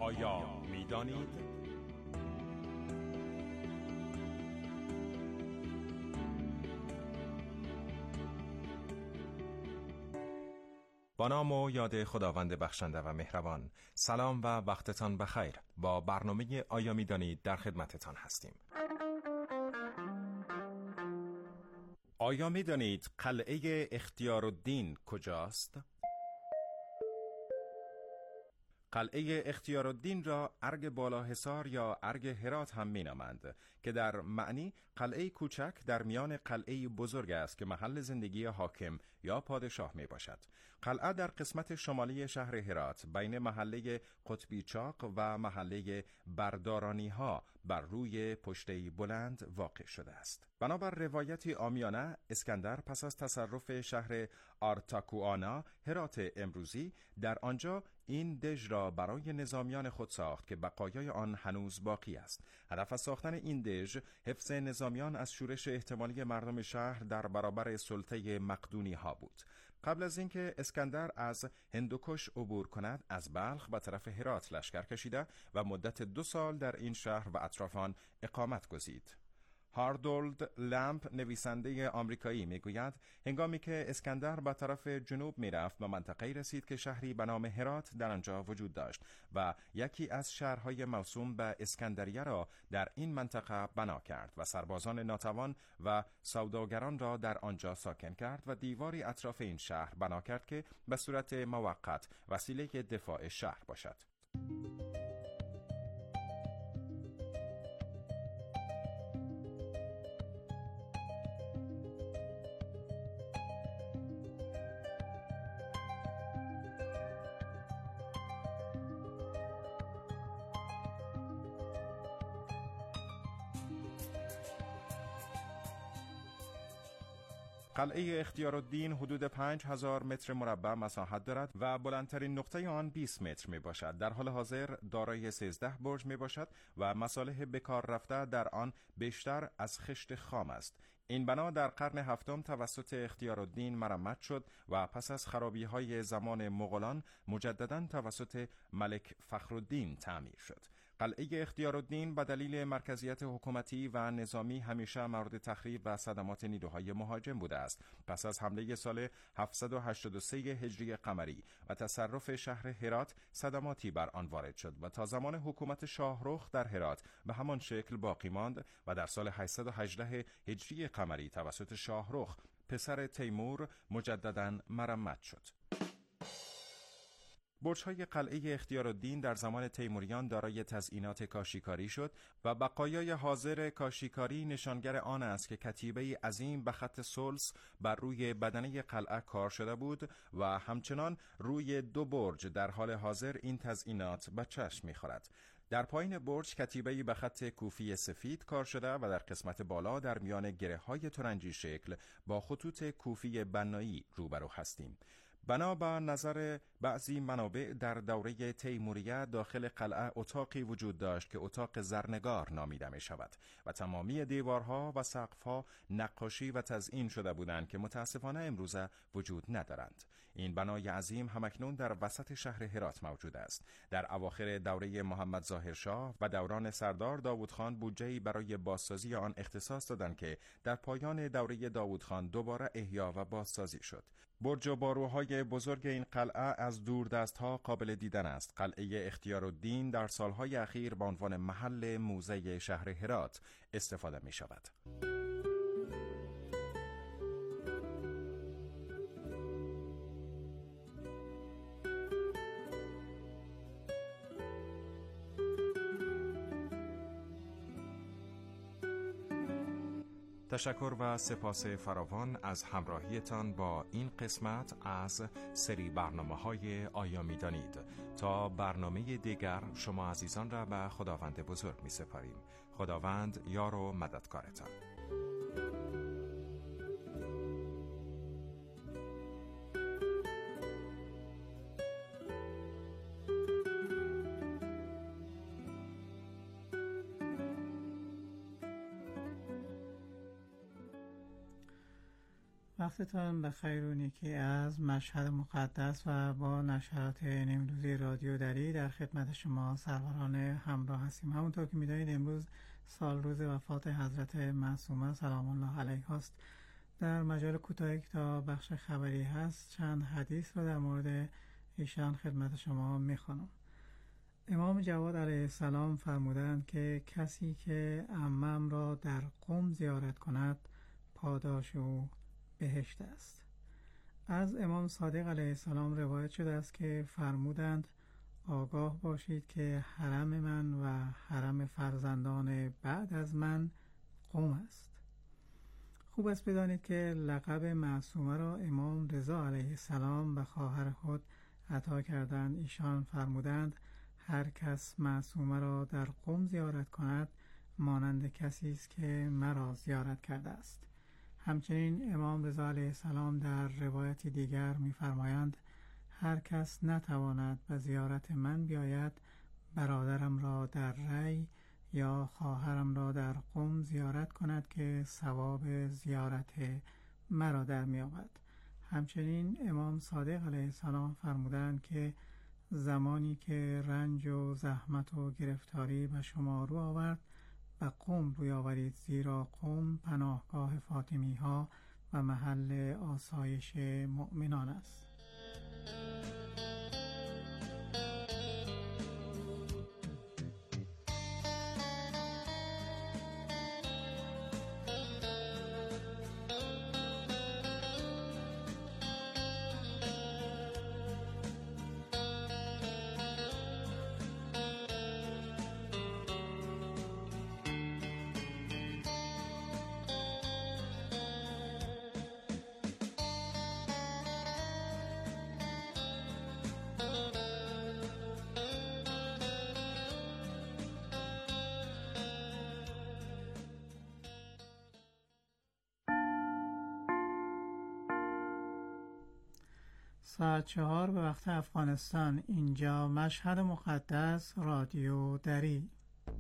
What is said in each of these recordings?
آیا می‌دانید؟ با نام و یاد خداوند بخشنده و مهربان. سلام و وقتتان بخیر. با برنامه آیا می‌دانید در خدمتتان هستیم. آیا می‌دانید قلعه اختیارالدین کجاست؟ قلعه اختیارالدین را ارگ بالاحصار یا ارگ هرات هم می‌نامند که در معنی قلعه کوچک در میان قلعه بزرگ است که محل زندگی حاکم یا پادشاه میباشد. قلعه در قسمت شمالی شهر هرات بین محله قطبی چاق و محله بردارانی ها بر روی پشته بلند واقع شده است. بنابر روایتی عامیانه، اسکندر پس از تصرف شهر آرتاکوانا هرات امروزی در آنجا این دژ را برای نظامیان خود ساخت که بقایای آن هنوز باقی است. هدف از ساختن این دژ حفظ نظامیان از شورش احتمالی مردم شهر در برابر سلطه مقدونی ها بود. قبل از اینکه اسکندر از هندوکش عبور کند، از بلخ به طرف هرات لشکر کشیده و مدت 2 سال در این شهر و اطراف آن اقامت گزید. هاردولد لمپ نویسنده آمریکایی میگوید هنگامی که اسکندر به طرف جنوب میرفت به منطقه‌ای رسید که شهری به نام هرات در آنجا وجود داشت و یکی از شهرهای موسوم به اسکندریه را در این منطقه بنا کرد و سربازان ناتوان و سوداگران را در آنجا ساکن کرد و دیواری اطراف این شهر بنا کرد که به صورت موقت وسیله دفاع شهر باشد. قلعه اختیارالدین حدود 5000 متر مربع مساحت دارد و بلندترین نقطه آن 20 متر می باشد. در حال حاضر دارای 13 برج می باشد و مصالح بکار رفته در آن بیشتر از خشت خام است. این بنا در قرن هفتم توسط اختیارالدین مرمت شد و پس از خرابی‌های زمان مغولان مجدداً توسط ملک فخرالدین تعمیر شد. قلعه اختیارالدین به دلیل مرکزیت حکومتی و نظامی همیشه مورد تخریب و صدمات نیروهای مهاجم بوده است. پس از حمله سال 783 هجری قمری و تصرف شهر هرات صدماتی بر آن وارد شد و تا زمان حکومت شاهرخ در هرات به همان شکل باقی ماند و در سال 818 هجری قمری توسط شاهرخ پسر تیمور مجدداً مرمت شد. برج‌های قلعه اختیارالدین در زمان تیموریان دارای تزئینات کاشیکاری شد و بقایای حاضر کاشیکاری نشانگر آن است که کتیبه عظیم به خط ثلث بر روی بدنه قلعه کار شده بود و همچنان روی 2 برج در حال حاضر این تزئینات به چشم می‌خورد. در پایین برج کتیبه‌ای به خط کوفی سفید کار شده و در قسمت بالا در میان گره‌های ترنجی شکل با خطوط کوفی بنایی روبرو هستیم. بنا به نظر بعضی منابع در دوره تیموریه داخل قلعه اتاقی وجود داشت که اتاق زرنگار نامیده می شود و تمامی دیوارها و سقفها نقاشی و تزئین شده بودند که متاسفانه امروزه وجود ندارند. این بنای عظیم همکنون در وسط شهر هرات موجود است. در اواخر دوره محمد ظاهرشاه و دوران سردار داوودخان بودجه‌ای برای بازسازی آن اختصاص دادند که در پایان دوره داوودخان دوباره احیا و بازسازی شد. برج و باروهای بزرگ این قلعه از دوردست‌ها قابل دیدن است. قلعه اختیارالدین در سالهای اخیر به عنوان محل موزه شهر هرات استفاده می شود. تشکر و سپاس فراوان از همراهیتان با این قسمت از سری برنامه‌های آیا می‌دانید. تا برنامه دیگر شما عزیزان را به خداوند بزرگ می‌سپاریم. خداوند یار و مددکارتان. وقتتان بخیر و نیکی از مشهد مقدس و با نشرات نیمروزی رادیو دری در خدمت شما سروران همراه هستیم. همونطور که می‌دانید امروز سال روز وفات حضرت معصومه سلام الله علیها است. در مجال کوتاهی که تا بخش خبری هست چند حدیث رو در مورد ایشان خدمت شما می‌خوانم. امام جواد علیه السلام فرمودند که کسی که عمم را در قم زیارت کند پاداش او بهشت است. از امام صادق علیه السلام روایت شده است که فرمودند آگاه باشید که حرم من و حرم فرزندان بعد از من قم است. خوب است بدانید که لقب معصومه را امام رضا علیه السلام و خواهر خود عطا کردند. ایشان فرمودند هر کس معصومه را در قم زیارت کند مانند کسی است که مرا زیارت کرده است. همچنین امام رضا علیه السلام در روایتی دیگر می‌فرمایند هر کس نتواند به زیارت من بیاید برادرم را در ری یا خواهرم را در قم زیارت کند که ثواب زیارت مرا در می‌یابد. همچنین امام صادق علیه السلام فرمودند که زمانی که رنج و زحمت و گرفتاری به شما رو آورد و قم روی آورید، زیرا قم پناهگاه فاطمی ها و محل آسایش مؤمنان است. ساعت 4 به وقت افغانستان. اینجا مشهد مقدس رادیو دری.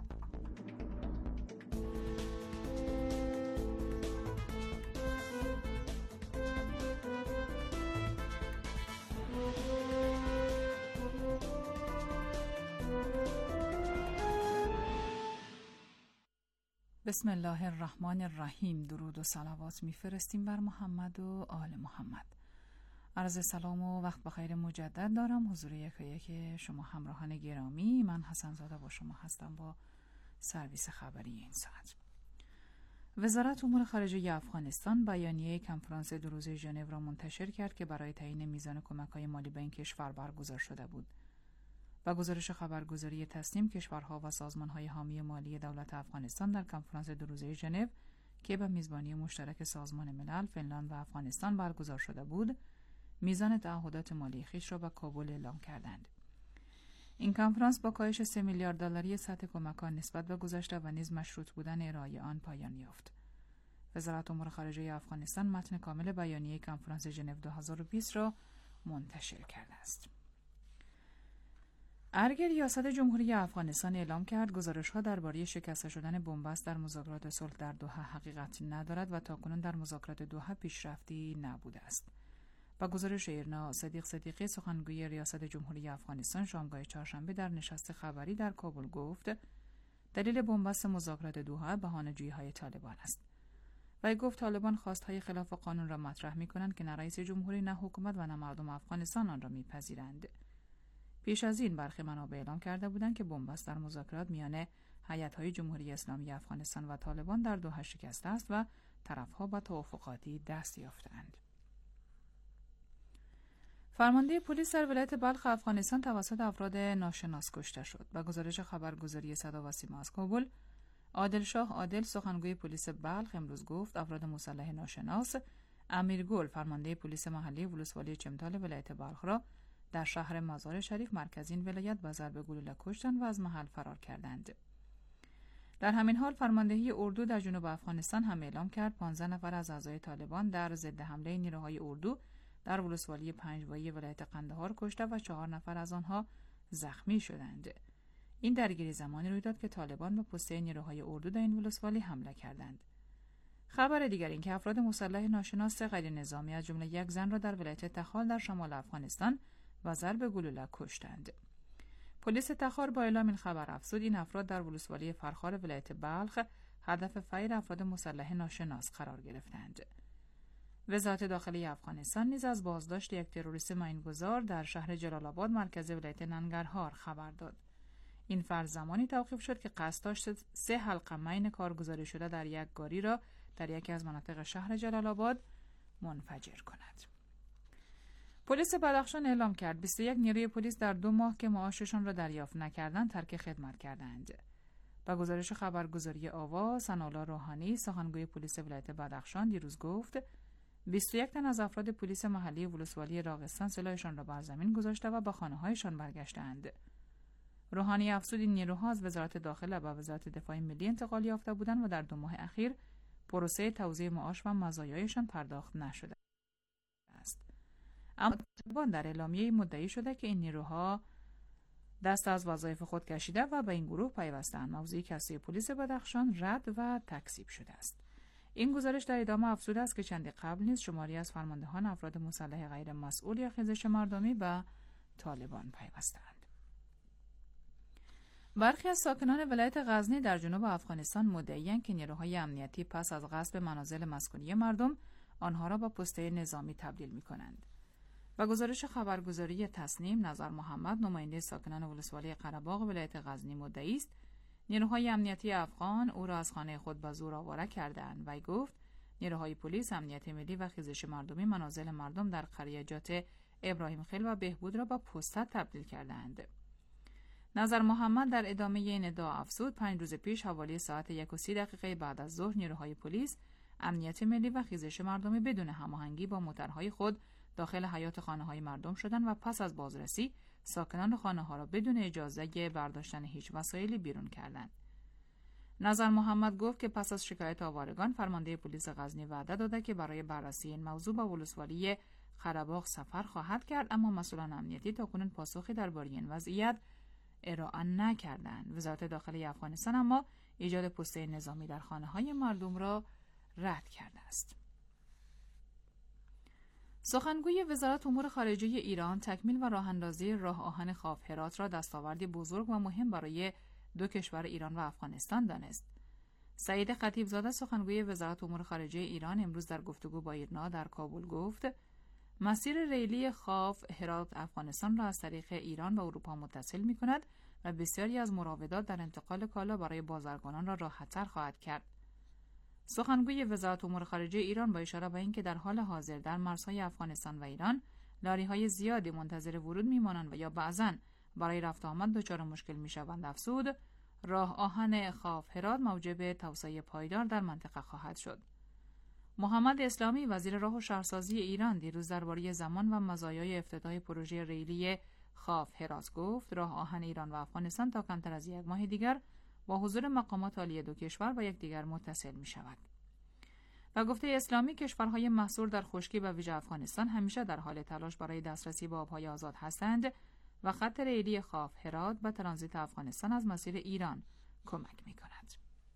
بسم الله الرحمن الرحیم. درود و صلوات میفرستیم بر محمد و آل محمد. عرض سلام و وقت بخیر مجدد دارم حضور یک شما همراهان گرامی. من حسن زاده با شما هستم با سرویس خبری این ساعت. وزارت امور خارجه افغانستان بیانیه کنفرانس 2 روزه ژنو را منتشر کرد که برای تعیین میزان کمک‌های مالی به این کشور برگزار شده بود. و گزارش خبرگزاری تصنیم کشورها و سازمان‌های حامی مالی دولت افغانستان در کنفرانس 2 روزه ژنو که به میزبانی مشترک سازمان ملل، فنلاند و افغانستان برگزار شده بود، میزان تعهدات مالی خویش را به کابل اعلام کردند. این کنفرانس با کاهش 3 میلیارد دلاری سطح کمک‌ها نسبت به گذشته و نیز مشروط بودن ارائه آن پایان یافت. وزارت امور خارجه افغانستان متن کامل بیانیه کنفرانس ژنو 2020 را منتشر کرده است. ارگ ریاست جمهوری افغانستان اعلام کرد گزارش‌ها درباره شکسته شدن بن‌بست در مذاکرات صلح در دوحه حقیقت ندارد و تاکنون در مذاکرات دوحه پیشرفتی نبوده است. با گزارش ایرنا، صدیق صدیقی سخنگوی ریاست جمهوری افغانستان شامگاه چهارشنبه در نشست خبری در کابل گفت دلیل بن‌بست مذاکرات دوحه بهانه‌جویی‌های طالبان است. و گفت طالبان خواست‌های خلاف قانون را مطرح می‌کنند که نه رئیس جمهوری نه حکومت و نه مردم افغانستان آن را می‌پذیرند. پیش از این برخی منابع اعلام کرده بودند که بن‌بست در مذاکرات میان هیئت‌های جمهوری اسلامی افغانستان و طالبان در دوحه شکسته است و طرف‌ها به توافقاتی دست یافته‌اند. فرمانده پلیس در ولایت بلخ افغانستان توسط افراد ناشناس کشته شد. با گزارش خبرگزاری صدا و سیما از کابل، عادل شاه عادل سخنگوی پلیس بلخ امروز گفت افراد مسلح ناشناس امیرگل فرمانده پلیس محلی ولسوالی چمتال ولایت بلخ را در شهر مزار شریف مرکز این ولایت با ضرب گلوله کشتند و از محل فرار کردند. در همین حال فرماندهی اردو در جنوب افغانستان هم اعلام کرد 15 نفر از اعضای طالبان در ضد حمله نیروهای اردو در ولسوالی پنجوایی ولایت قندهار کشته و 4 نفر از آنها زخمی شدند. این درگیری زمانی روی داد که طالبان به پسته نیروهای اردو در این ولسوالی حمله کردند. خبر دیگر این که افراد مسلح ناشناس غیر نظامی از جمله یک زن را در ولایت تخار در شمال افغانستان و ضرب گلوله کشتند. پلیس تخار با اعلام این خبر افزود این افراد در ولسوالی فرخار ولایت بلخ هدف فیر افراد مسلح ناشناس قرار گرفتند. وزارت داخلی افغانستان نیز از بازداشت یک تروریست ماینگذار در شهر جلال آباد مرکز ولایت ننگرهار خبر داد. این فرد زمانی توقیف شد که قصد داشت 3 حلقه مین کارگزاری شده در یک گاری را در یکی از مناطق شهر جلال آباد منفجر کند. پلیس بدخشان اعلام کرد 21 نیروی پلیس در 2 ماه که معاششان را دریافت نکردند ترک خدمت کردند. با گزارش خبرگزاری آوا، ثناءالله روحانی سخنگوی پلیس ولایت بدخشان دیروز گفت 21 تن از افراد پلیس محلی ولسوالی راغستان سلاحشان را بر زمین گذاشته و به خانه‌هایشان برگشتند. روحانی افزود این نیروها از وزارت داخله و وزارت دفاع ملی انتقال یافته بودند و در 2 ماه اخیر پروسه توزیع معاش و مزایایشان پرداخت نشده است. اما طالبان در اعلامیه مدعی شده که این نیروها دست از وظایف خود کشیده و به این گروه پیوستند، موضوعی که از سوی پلیس بدخشان رد و تکذیب شده است. این گزارش در ادامه افزوده است که چندی قبل نیز شماری از فرماندهان افراد مسلح غیر مسئول یا خیزش مردمی به طالبان پیوستند. برخی از ساکنان ولایت غزنی در جنوب افغانستان مدعی‌اند که نیروهای امنیتی پس از غصب منازل مسکونی مردم آنها را به پسته نظامی تبدیل می‌کنند. و گزارش خبرگزاری تصنیم، نظر محمد نماینده ساکنان ولسوالی قره‌باغ ولایت غزنی مدعی است نیروهای امنیتی افغان او را از خانه خود به زور آواره کردند و گفت نیروهای پلیس، امنیت ملی و خیزش مردمی منازل مردم در قریه‌جات ابراهیم خیل و بهبود را به پسته تبدیل کردند. نظر محمد در ادامه این ادعا افزود 5 روز پیش حوالی ساعت 1:30 بعد از ظهر نیروهای پلیس، امنیت ملی و خیزش مردمی بدون هماهنگی با موترهای خود داخل حیاط خانه‌های مردم شدند و پس از بازرسی ساکنان خانه‌ها را بدون اجازه برداشتن هیچ وسایلی بیرون کردند. نظر محمد گفت که پس از شکایت آوارگان فرمانده پلیس غزنی وعده داده که برای بررسی این موضوع به ولسوالی قره‌باغ سفر خواهد کرد، اما مسئولان امنیتی تاکنون پاسخی درباره این وضعیت ارائه نکردند. وزارت داخلی افغانستان اما ایجاد پسته نظامی در خانه‌های مردم را رد کرده است. سخنگوی وزارت امور خارجه ایران تکمیل و راه‌اندازی راه آهن خاف هرات را دستاوردی بزرگ و مهم برای 2 کشور ایران و افغانستان دانست. سعید خطیبزاده سخنگوی وزارت امور خارجه ایران امروز در گفتگو با ایرنا در کابل گفت مسیر ریلی خاف هرات افغانستان را از طریق ایران به اروپا متصل می‌کند و بسیاری از مراودات در انتقال کالا برای بازرگانان را راحت‌تر خواهد کرد. سخنگوی وزارت امور خارجه ایران با اشاره به اینکه در حال حاضر در مرزهای افغانستان و ایران لاری‌های زیادی منتظر ورود می‌مانند و یا بعضاً برای رفت آمد دچار مشکل می‌شوند، افزود راه آهن خاف هرات موجب توسعه پایدار در منطقه خواهد شد. محمد اسلامی وزیر راه و شهرسازی ایران دیروز درباره زمان و مزایای افتتاح پروژه ریلی خاف هرات گفت راه آهن ایران و افغانستان تا کمتر از 1 ماه دیگر با حضور مقامات عالی 2 کشور با یکدیگر متصل می شود. و گفته اسلامی کشورهای محصور در خشکی و ویژه افغانستان همیشه در حال تلاش برای دسترسی به آبهای آزاد هستند و خط ریلی خاف هرات به ترانزیت افغانستان از مسیر ایران کمک می کند.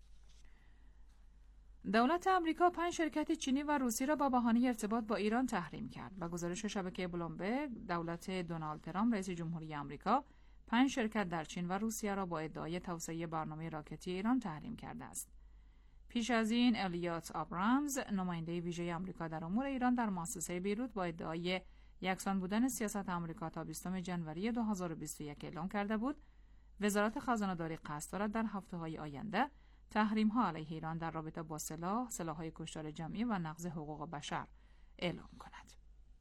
دولت آمریکا 5 شرکت چینی و روسی را با بهانه ارتباط با ایران تحریم کرد. با گزارش شبکه بلومبرگ، دولت دونالد ترامپ رئیس جمهوری آمریکا 5 شرکت در چین و روسیه را با ادعای توسعه برنامه راکتی ایران تحریم کرده است. پیش از این الیوت آبرامز نماینده ویژه آمریکا در امور ایران در مؤسسه بیروت با ادعای یکسان بودن سیاست آمریکا تا 20 جنوری 2021 اعلام کرده بود وزارت خزانه‌داری قصد دارد در هفته‌های آینده تحریم‌ها علیه ایران در رابطه با سلاح‌های کشتار جمعی و نقض حقوق بشر اعلام کند.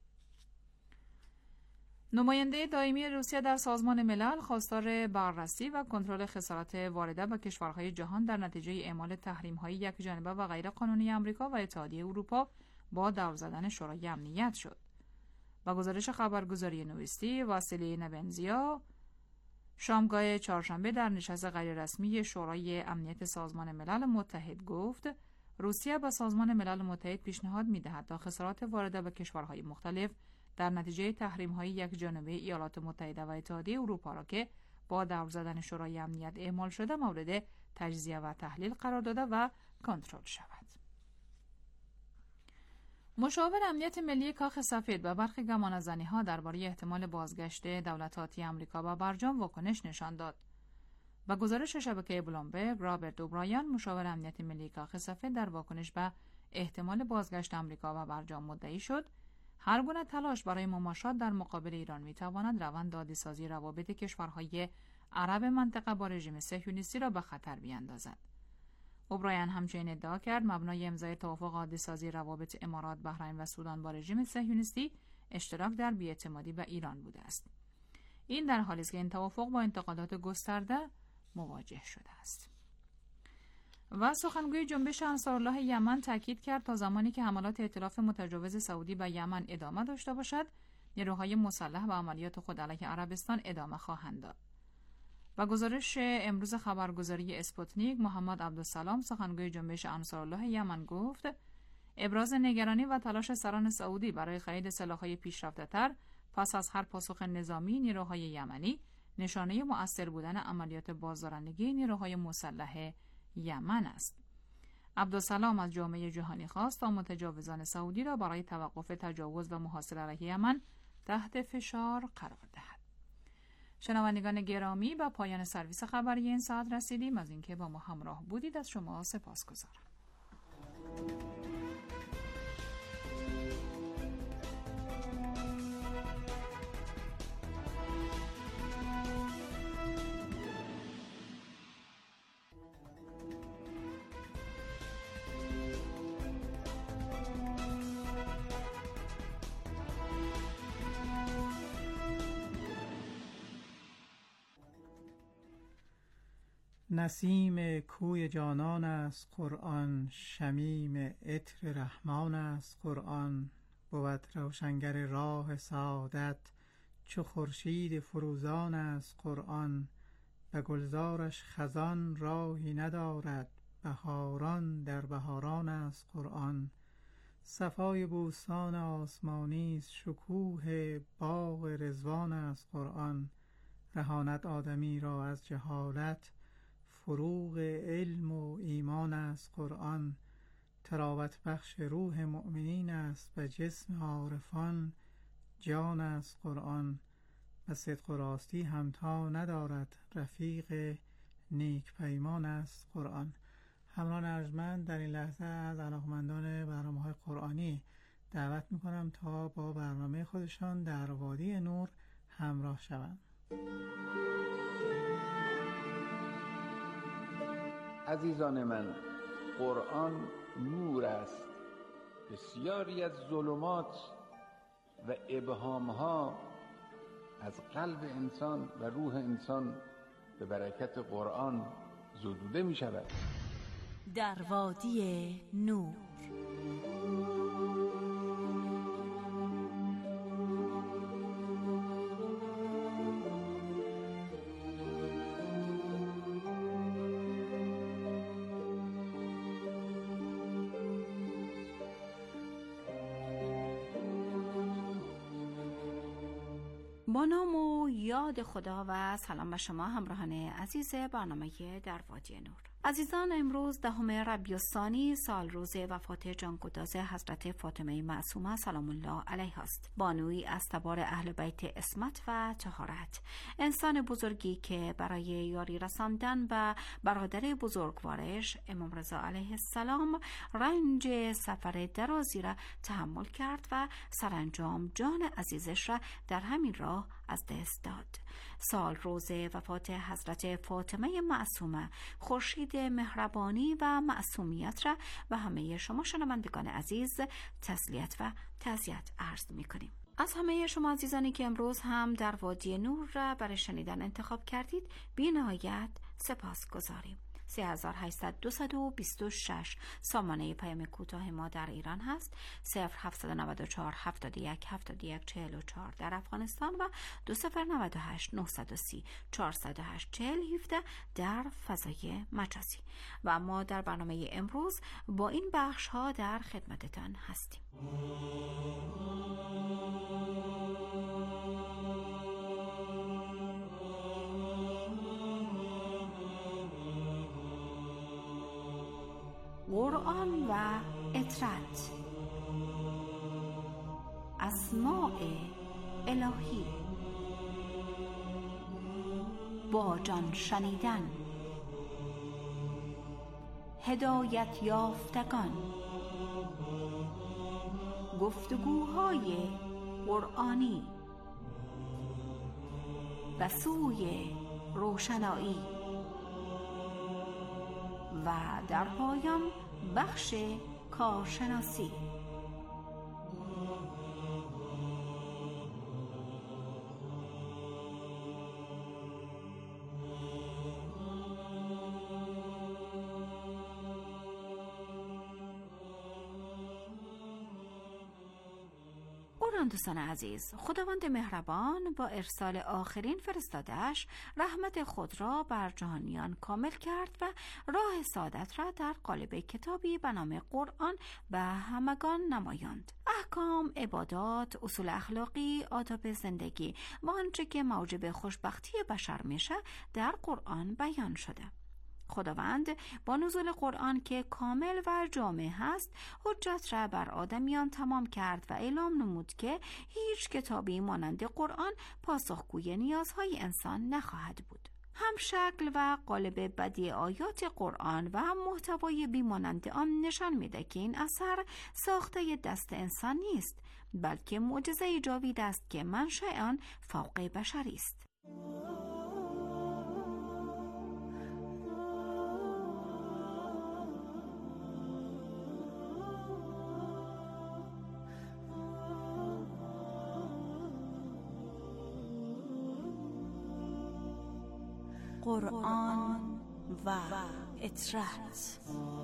نماینده دائمی روسیه در سازمان ملل خواستار بررسی و کنترل خسارات وارده به کشورهای جهان در نتیجه اعمال تحریم‌های یکجانبه و غیرقانونی آمریکا و اتحادیه اروپا با دور زدن شورای امنیت شد. با گزارش خبرگزاری نوستی، واسیلی نبنزیا شامگاه چهارشنبه در نشست غیررسمی شورای امنیت سازمان ملل متحد گفت روسیه به سازمان ملل متحد پیشنهاد می‌دهد تا خسارات وارده به کشورهای مختلف در نتیجه تحریم‌های یکجانبه ایالات متحده و اتحادیه اروپا را که با دور زدن شورای امنیت اعمال شده مورد تجزیه و تحلیل قرار داده و کنترل شود. مشاور امنیت ملی کاخ سفید و برخی گمانه‌زنی‌ها درباره احتمال بازگشت دولت آتی آمریکا به برجام واکنش نشان داد. و گزارش شبکه بلومبرگ، رابرت اوبرایان، مشاور امنیت ملی کاخ سفید، در واکنش به احتمال بازگشت آمریکا به برجام مدعی شد هر گونه تلاش برای مماشات در مقابل ایران می‌تواند روند عادی‌سازی روابط کشورهای عرب منطقه با رژیم صهیونیستی را به خطر بیاندازد. اوبرایان همچنین ادعا کرد مبنای امضای توافق عادی‌سازی روابط امارات، بحرین و سودان با رژیم صهیونیستی اشتراک در بی‌اعتمادی به ایران بوده است. این در حالی است که این توافق با انتقادات گسترده مواجه شده است. و سخنگوی جنبش انصارالله یمن تاکید کرد تا زمانی که حملات ائتلاف متجاوز سعودی به یمن ادامه داشته باشد، نیروهای مسلح به عملیات خود علیه عربستان ادامه خواهند داد. و گزارش امروز خبرگزاری اسپوتنیک، محمد عبدالسلام، سخنگوی جنبش انصارالله یمن گفت ابراز نگرانی و تلاش سران سعودی برای خرید سلاح‌های پیشرفته‌تر پس از هر پاسخ نظامی نیروهای یمنی نشانه مؤثر بودن عملیات بازدارندگی نیروهای مسلح یمن است. عبدالسلام از جامعه جهانی خواست تا متجاوزان سعودی را برای توقف تجاوز و محاصره علیه یمن تحت فشار قرار دهد. شنوندگان گرامی، به پایان سرویس خبری این ساعت رسیدیم. از اینکه با ما همراه بودید از شما سپاسگزارم. نسیم کوی جانان است قرآن، شمیم عطر رحمان است قرآن. بود روشنگر راه سعادت، چو خورشید فروزان است قرآن. به گلزارش خزان راهی ندارد، بهاران در بهاران است قرآن. صفای بوستان آسمانی است، شکوه باغ رضوان است قرآن. رهاند آدمی را از جهالت، فروغ علم و ایمان است قرآن. تراوت بخش روح مؤمنین است، و جسم عارفان جان است قرآن. و صدق و راستی همتا ندارد، رفیق نیک پیمان است قرآن. همراهان ارجمند، در این لحظه از علاقمندان برنامه‌های قرآنی دعوت می‌کنم تا با برنامه خودشان در وادی نور همراه شوند. عزیزان من، قرآن نور است. بسیاری از ظلمات و ابهامها از قلب انسان و روح انسان به برکت قرآن زدوده می شود. در وادی نور. با نام و یاد خدا و سلام به شما همراهان عزیز برنامه در وادی نور. عزیزان، امروز 10 ربیع الثانی سال روز وفات جانگداز حضرت فاطمه معصومه سلام الله علیها است. بانویی از تبار اهل بیت عصمت و طهارت، انسان بزرگی که برای یاری رساندن به برادر بزرگوارش امام رضا علیه السلام رنج سفر درازی را تحمل کرد و سرانجام جان عزیزش را در همین راه از دست داد. سال روز وفات حضرت فاطمه معصومه خورشید مهربانی و معصومیت را به همه شما شنوندگان عزیز تسلیت و تعزیت عرض می‌کنیم. از همه شما عزیزانی که امروز هم در وادی نور را برای شنیدن انتخاب کردید بی‌نهایت سپاسگزاریم. 3826 سامانه پیام کوتاه ما در ایران هست، 0794 71 71 44 در افغانستان و 2098 930 408 40 17 در فضای مجازی. و ما در برنامه امروز با این بخش ها در خدمتتان هستیم. قرآن و اطرت. الهی، با جان شنیدن، هدایت یافتگان، گفتگوهای قرآنی به سوی روشنایی و در پایان بخش کارشناسی. دوستان عزیز، خداوند مهربان با ارسال آخرین فرستاده‌اش رحمت خود را بر جهانیان کامل کرد و راه سعادت را در قالب کتابی به نام قرآن به همگان نمایاند. احکام، عبادات، اصول اخلاقی، آداب زندگی و آنچه که موجب خوشبختی بشر میشه در قرآن بیان شده. خداوند با نزول قرآن که کامل و جامع هست حجت را بر آدمیان تمام کرد و اعلام نمود که هیچ کتابی مانند قرآن پاسخگوی نیازهای انسان نخواهد بود. هم شکل و قالب بدیع آیات قرآن و هم محتوای بیمانند آن نشان میده که این اثر ساخته دست انسان نیست، بلکه معجزه جاوید است که منشأ آن فوق بشری است. قرآن و اطرت.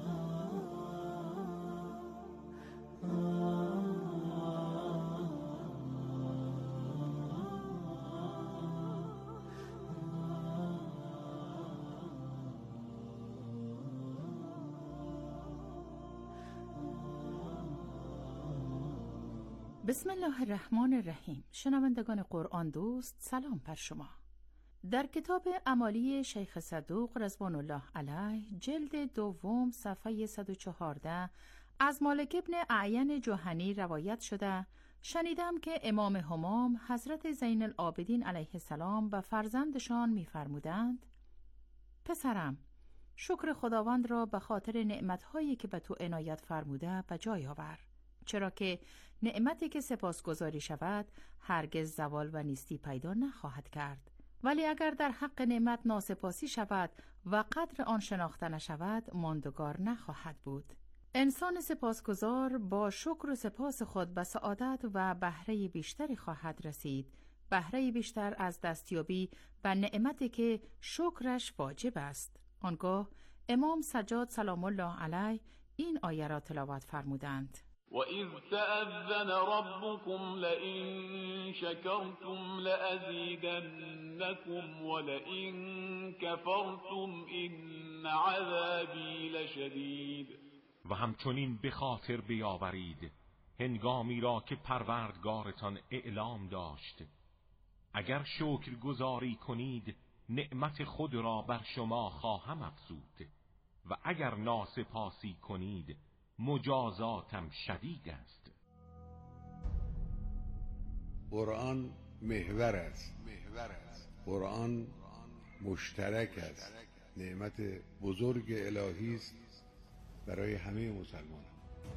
بسم الله الرحمن الرحیم. شنوندگان قرآن دوست، سلام بر شما. در کتاب اعمالی شیخ صدوق رضوان الله علیه جلد دوم صفحه 114 از مالک ابن اعین جهنی روایت شده: شنیدم که امام همام حضرت زین العابدین علیه السلام به فرزندشان می‌فرمودند: پسرم، شکر خداوند را به خاطر نعمت‌هایی که به تو عنایت فرموده به جای آور، چرا که نعمتی که سپاسگزاری شود هرگز زوال و نیستی پیدا نخواهد کرد، ولی اگر در حق نعمت ناسپاسی شود و قدر آن شناخته نشود ماندگار نخواهد بود. انسان سپاسگزار با شکر و سپاس خود به سعادت و بهره بیشتری خواهد رسید، بهره بیشتر از دستیابی به نعمتی که شکرش واجب است. آنگاه امام سجاد سلام الله علیه این آیه را تلاوت فرمودند: وَإِذْ تَأَذَّنَ رَبُّكُمْ لَئِن شَكَرْتُمْ لَأَزِيدَنَّكُمْ وَلَئِن كَفَرْتُمْ إِنَّ عَذَابِي لَشَدِيدٌ. و همچنین به خاطر بیاورید هنگامی را که پروردگارتان اعلام داشت: اگر شکر گزاری کنید نعمت خود را بر شما خواهم افزود و اگر ناسپاسی کنید مجازاتم شدید است. قرآن محور است. قرآن مشترک است. نعمت بزرگ الهی است برای همه مسلمانان.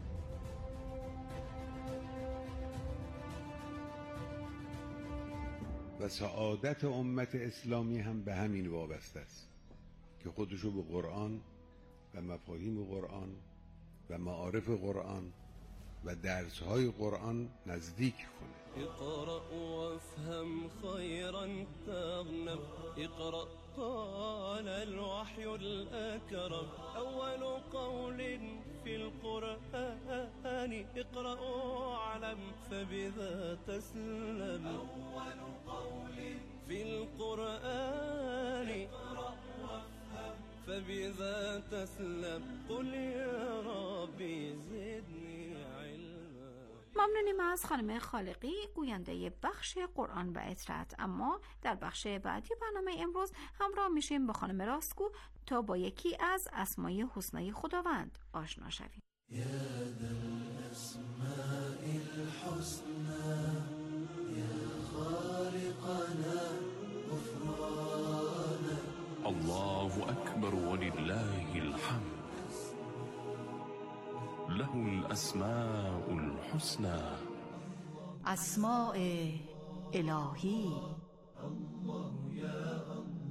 و سعادت امت اسلامی هم به همین وابسته است که خودشو به قرآن و مفاهیم قرآن و معارف قرآن و درس‌های قرآن نزدیک کنه. اقرأ وافهم خيرا تغنم، اقرأ قال الوحي الأكرم، أول قول في القرآن اقرأ واعلم فبذا تسلم، أول قول في القرآن اقرأ وافهم فبذا تسلم، قل يا ربي زدني علما. ممنونیم از خانم خالقی، گوینده بخش قرآن و اطرت. اما در بخش بعدی برنامه امروز همراه میشیم با خانم راستگو تا با یکی از اسمای حسنی خداوند آشنا شویم. یا ذا الاسماء الحسنى یا خالقنا غفرانا. الله أكبر ولله الحمد. له الأسماء الحسنى. اسماء الهی. الله یا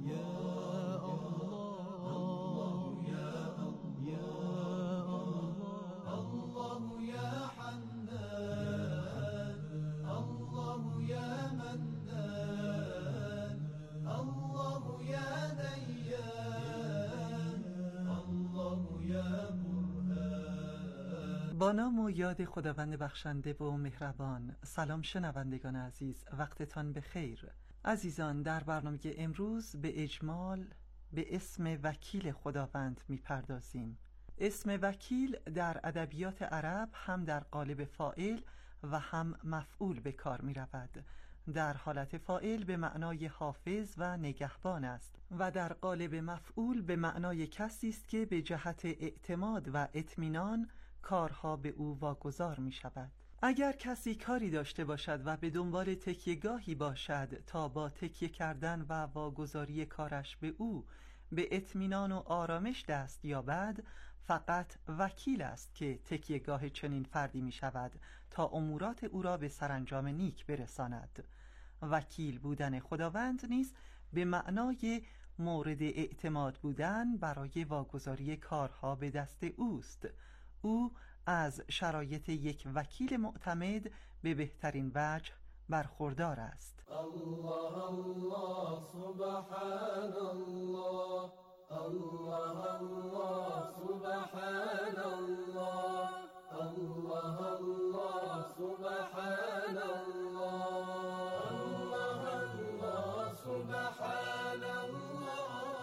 با نام و یاد خداوند بخشنده و مهربان. سلام شنوندگان عزیز، وقتتان بخیر. عزیزان، در برنامه امروز به اجمال به اسم وکیل خداوند میپردازیم. اسم وکیل در ادبیات عرب هم در قالب فاعل و هم مفعول به کار می رود. در حالت فاعل به معنای حافظ و نگهبان است و در قالب مفعول به معنای کسی است که به جهت اعتماد و اطمینان کارها به او واگذار می شود. اگر کسی کاری داشته باشد و به دنبال تکیه‌گاهی باشد تا با تکیه کردن و واگذاری کارش به او به اطمینان و آرامش دست یابد، فقط وکیل است که تکیه‌گاه چنین فردی می شود تا امورات او را به سرانجام نیک برساند. وکیل بودن خداوند نیز به معنای مورد اعتماد بودن برای واگذاری کارها به دست اوست. او از شرایط یک وکیل معتمد به بهترین وجه برخوردار است. الله الله سبحان الله، الله الله سبحان الله، الله الله سبحان الله، الله الله سبحان الله.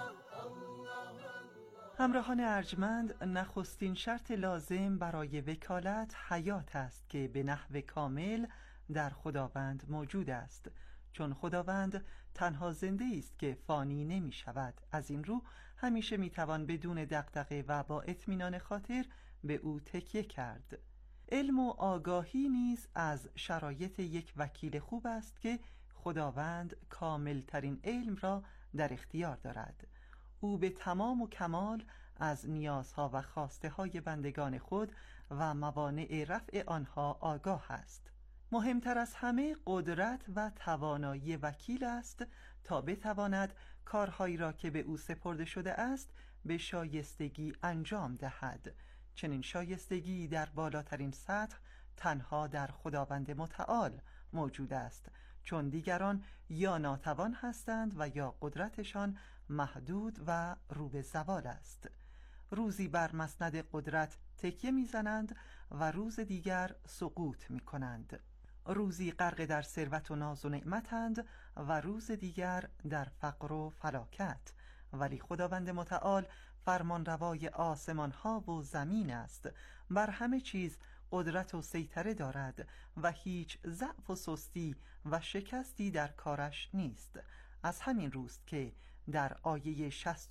همراهان ارجمند، نخستین شرط لازم برای وکالت حیات است که به نحو کامل در خداوند موجود است، چون خداوند تنها زنده است که فانی نمی شود. از این رو همیشه می توان بدون دغدغه و با اطمینان خاطر به او تکیه کرد. علم و آگاهی نیز از شرایط یک وکیل خوب است که خداوند کامل ترین علم را در اختیار دارد. او به تمام و کمال از نیازها و خواسته های بندگان خود و موانع رفع آنها آگاه است. مهمتر از همه قدرت و توانایی وکیل است تا بتواند کارهایی را که به او سپرده شده است به شایستگی انجام دهد. چنین شایستگی در بالاترین سطح تنها در خداوند متعال موجود است، چون دیگران یا ناتوان هستند و یا قدرتشان محدود و رو به زوال است. روزی بر مسند قدرت تکیه میزنند و روز دیگر سقوط میکنند. روزی غرق در ثروت و ناز و نعمتند و روز دیگر در فقر و فلاکت. ولی خداوند متعال فرمانروای آسمان ها و زمین است، بر همه چیز قدرت و سیطره دارد و هیچ ضعف و سستی و شکستی در کارش نیست. از همین روست که در آیه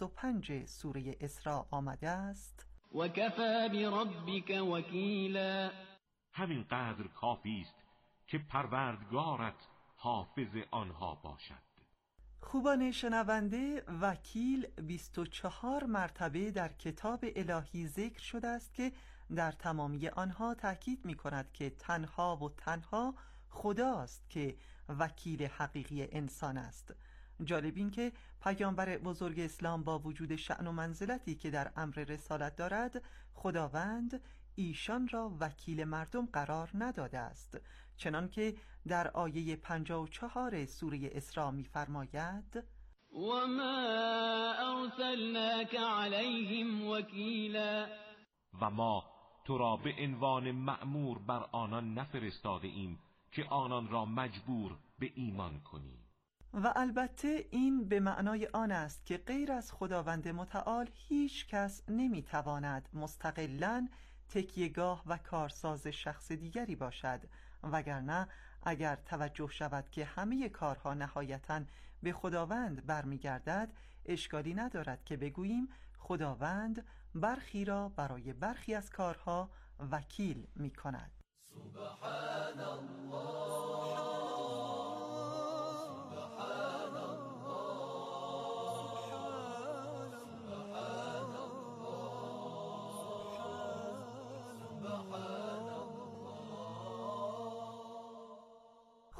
65 سوره اسراء آمده است: وَكَفَى بِرَبِّكَ وَكِيلًا. همین قدر کافی است که پروردگارت حافظ آنها باشد. خوبان شنونده، وکیل 24 مرتبه در کتاب الهی ذکر شده است که در تمامی آنها تأکید می کند که تنها و تنها خداست که وکیل حقیقی انسان است. جالب این که پیامبر بزرگ اسلام با وجود شأن و منزلتی که در امر رسالت دارد، خداوند ایشان را وکیل مردم قرار نداده است، چنان که در آیه 54 سوره اسراء می‌فرماید: وَمَا أَرْسَلْنَاكَ عَلَيْهِمْ وَكِيلًا. و ما تو را به عنوان مأمور بر آنان نفرستاده ایم که آنان را مجبور به ایمان کنی. و البته این به معنای آن است که غیر از خداوند متعال هیچ کس نمیتواند مستقلاً تکیه‌گاه و کارساز شخص دیگری باشد، وگرنه اگر توجه شود که همه کارها نهایتاً به خداوند برمیگردد، اشکالی ندارد که بگوییم خداوند برخی را برای برخی از کارها وکیل می کند. سبحان الله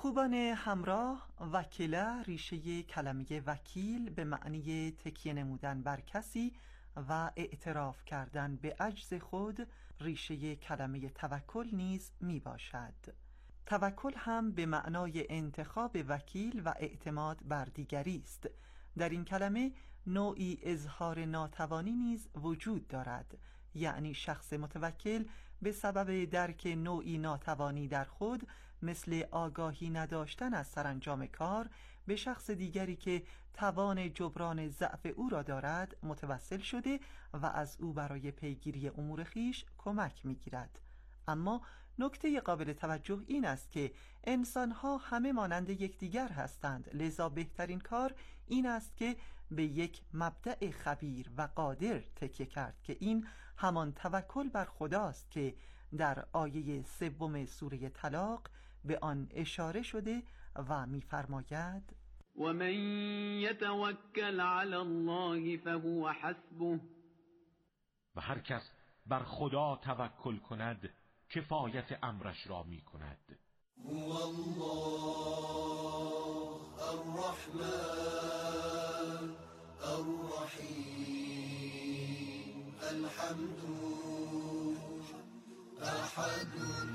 خوبان همراه، وکیله ریشه کلمه وکیل به معنی تکیه نمودن بر کسی و اعتراف کردن به عجز خود ریشه کلمه توکل نیز می باشد. توکل هم به معنای انتخاب وکیل و اعتماد بر دیگری است. در این کلمه نوعی اظهار ناتوانی نیز وجود دارد، یعنی شخص متوکل به سبب درک نوعی ناتوانی در خود مثل آگاهی نداشتن از سرانجام کار به شخص دیگری که توان جبران ضعف او را دارد متوسل شده و از او برای پیگیری امور خویش کمک می‌گیرد. اما نکته قابل توجه این است که انسان‌ها همه مانند یکدیگر هستند، لذا بهترین کار این است که به یک مبدأ خبیر و قادر تکیه کرد که این همان توکل بر خداست که در آیه 3 سوره طلاق به آن اشاره شده و می‌فرماید: و من یتوکل علی الله فهو حسبه، و هر کس بر خدا توکل کند کفایت امرش را می کند. هو الله الرحمن الرحیم الحمد احد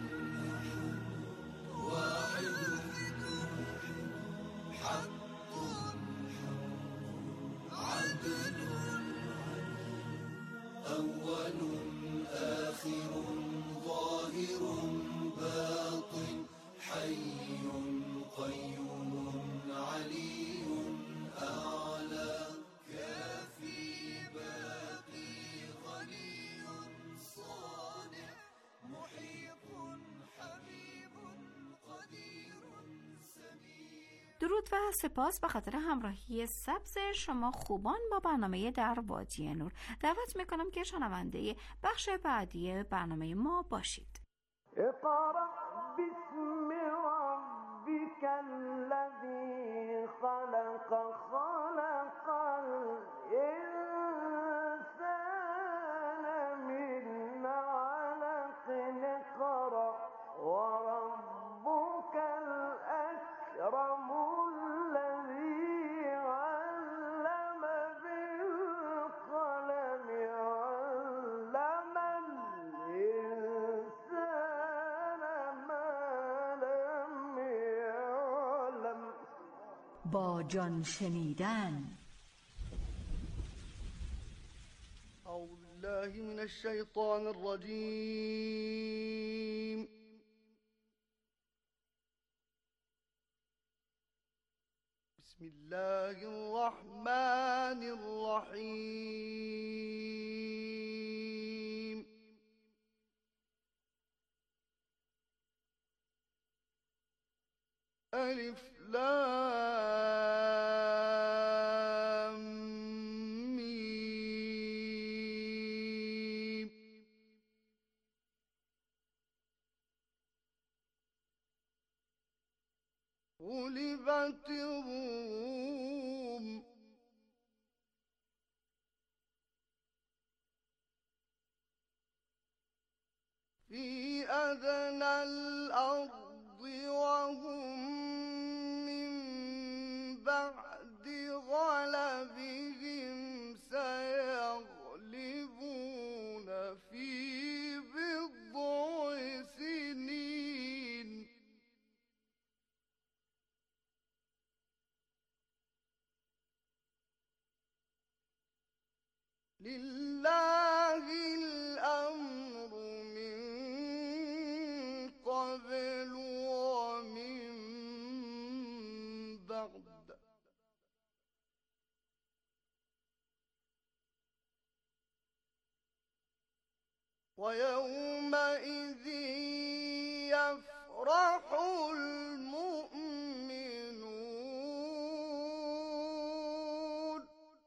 واحد حق عدل اول آخر ظاهر باطن حي قيوم علي أعلى كافي باقي غني صانع محيط حبيب قدير سميع. درود و سپاس به خاطر همراهی سبز شما خوبان با برنامه در وادی نور. دعوت میکنم که شنونده بخش بعدی برنامه ما باشید. اقرأ باسم ربك الذي خلق خلق الإنسان من علق اقرأ وربك الأكرم الذي علم بالقلم علم الإنسان ما لم يعلم. با جان شنیدن. أعوذ بالله من الشيطان الرجيم. بسم الله الرحمن الرحيم. ألف لام ميم. غلبت الروم في أدنى الأرض وهم من بعد غلبهم سيغلبون في بضع سنين. لله الأمر من قبل ومن بعد ويومئذ يفرح المؤمنون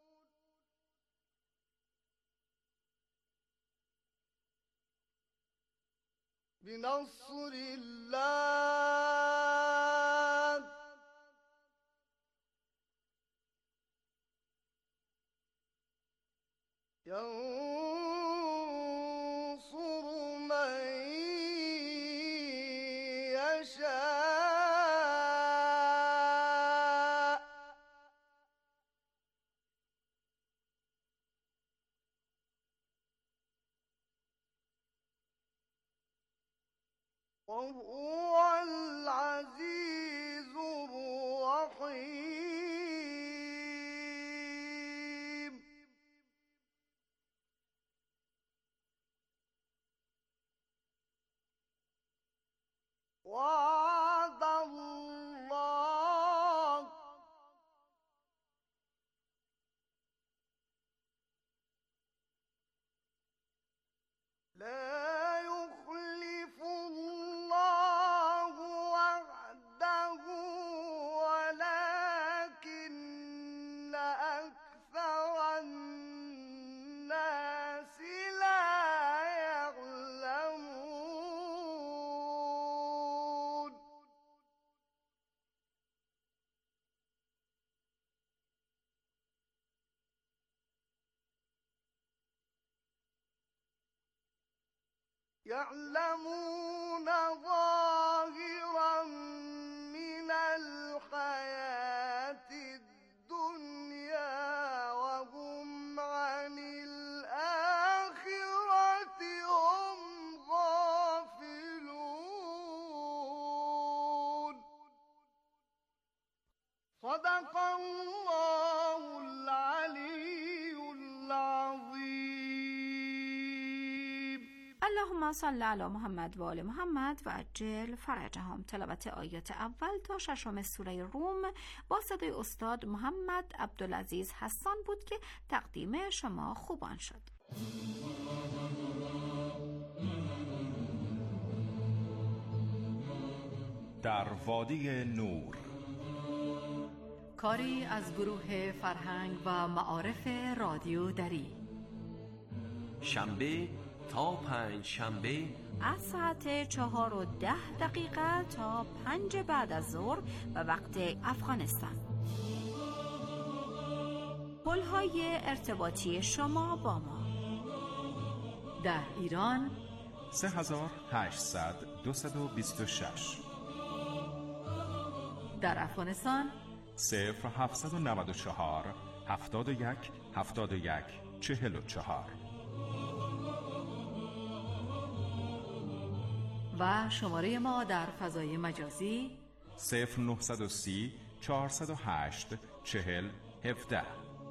بنصر الله ينصر من يشاء وهو العزيز الرحيم وعد الله لا يخلف الله وعده ولكن أكثر الناس لا يعلمون يعلمون ظاهرا من الحياة الدنيا وهم عن الآخرة هم غافلون صدق الله العلي العظيم. اللهم صل علی محمد و آل محمد و عجل فرجهم. تلاوت آیات اول تا ششم سوره روم با صدای استاد محمد عبدالعزیز حسان بود که تقدیم شما خوبان شد. در وادی نور، کاری از گروه فرهنگ و معارف رادیو دری، شنبه تا پنج شنبه از ساعت 4:10 تا 5 بعد از ظهر و وقت افغانستان. پل‌های ارتباطی شما با ما: در ایران 3800-226، در افغانستان 0-794-71-71-44 و شماره ما در فضای مجازی 0930-408-4017.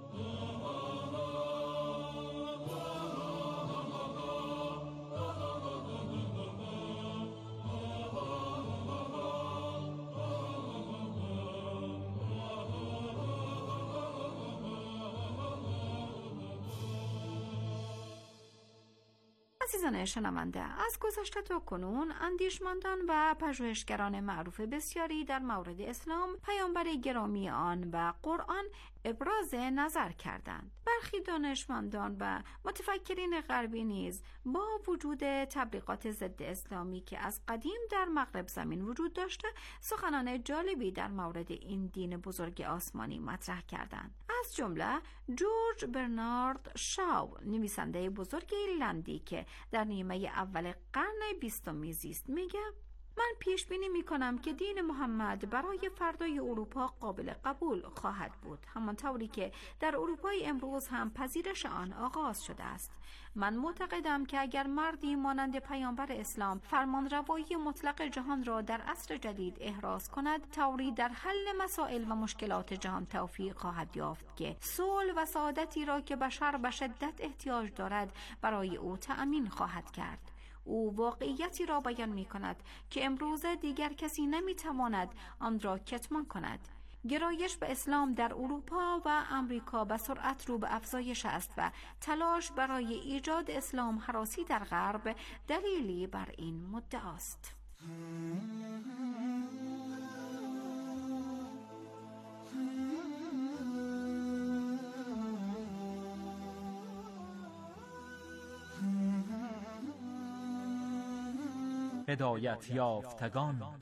عزیزان شنونده، از گذشته تا کنون اندیشمندان و پژوهشگران معروف بسیاری در مورد اسلام، پیامبر گرامی آن و قرآن ابراز نظر کردند. برخی دانشمندان و متفکرین غربی نیز با وجود تبلیغات ضد اسلامی که از قدیم در مغرب زمین وجود داشته، سخنان جالبی در مورد این دین بزرگ آسمانی مطرح کردند. از جمله جورج برنارد شاو، نویسنده بزرگ ایرلندی که در نیمه اول قرن 20 زیست، میگه: من پیش بینی می کنم که دین محمد برای فردای اروپا قابل قبول خواهد بود، همانطوری که در اروپای امروز هم پذیرش آن آغاز شده است. من معتقدم که اگر مردی مانند پیامبر اسلام فرمانروایی مطلق جهان را در عصر جدید احراز کند، طوری در حل مسائل و مشکلات جهان توفیق خواهد یافت که صلح و سعادتی را که بشر به شدت احتیاج دارد برای او تأمین خواهد کرد. او واقعیتی را بیان می کند که امروزه دیگر کسی نمی تواند آن را کتمان کند. گرایش به اسلام در اروپا و امریکا به سرعت رو به افزایش است و تلاش برای ایجاد اسلام هراسی در غرب دلیلی بر این مدعاست. هدایت یافتگان.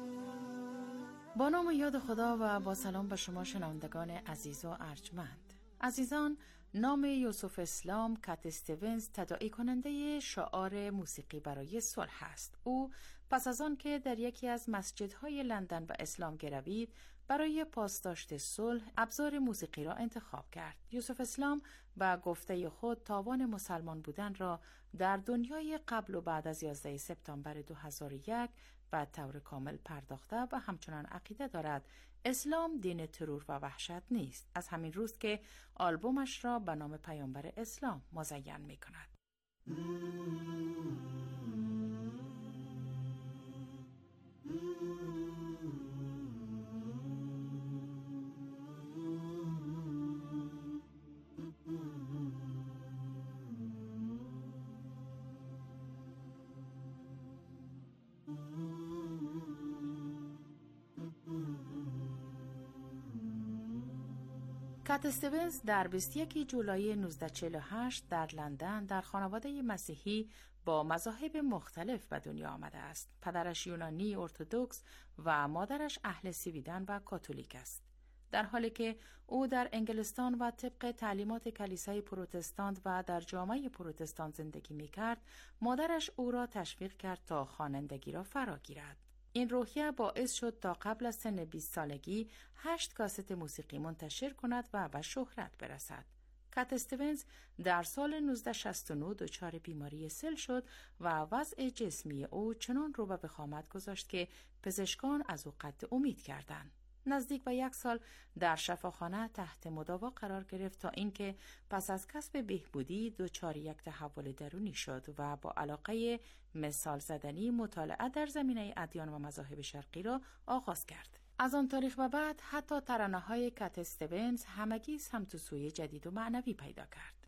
با نام و یاد خدا و با سلام به شما شنوندگان عزیز و ارجمند. عزیزان، نام یوسف اسلام کات استیونز تداعی کننده شعار موسیقی برای صلح است. او پس از آن که در یکی از مسجدهای لندن به اسلام گروید، برای پاسداشت صلح ابزار موسیقی را انتخاب کرد. یوسف اسلام با گفته خود تاوان مسلمان بودن را در دنیای قبل و بعد از 11 سپتامبر 2001 به طور کامل پرداخته و همچنان عقیده دارد اسلام دین ترور و وحشت نیست. از همین روز که آلبومش را به نام پیامبر اسلام مزین می کند. کات استیونز در 21 جولای 1948 در لندن در خانواده مسیحی با مذاهب مختلف به دنیا آمده است. پدرش یونانی ارتدوکس و مادرش اهل سویدن و کاتولیک است. در حالی که او در انگلستان و طبق تعلیمات کلیسای پروتستان و در جامعه پروتستان زندگی می کرد، مادرش او را تشویق کرد تا خوانندگی را فرا گیرد. این روحیه باعث شد تا قبل از سن 20 سالگی 8 کاست موسیقی منتشر کند و به شهرت برسد. کات استیونز در سال 1969 دچار بیماری سل شد و وضع جسمی او چنان رو به وخامت گذاشت که پزشکان از او قطع امید کردند. نزدیک به 1 سال در شفاخانه تحت مداوا قرار گرفت تا اینکه پس از کسب بهبودی دچار یک تحول درونی شد و با علاقه مثال زدنی مطالعه در زمینه ادیان و مذاهب شرقی را آغاز کرد. از آن تاریخ به بعد حتی ترانه‌های کات استیونز همگی سمت و سوی جدید و معنوی پیدا کرد.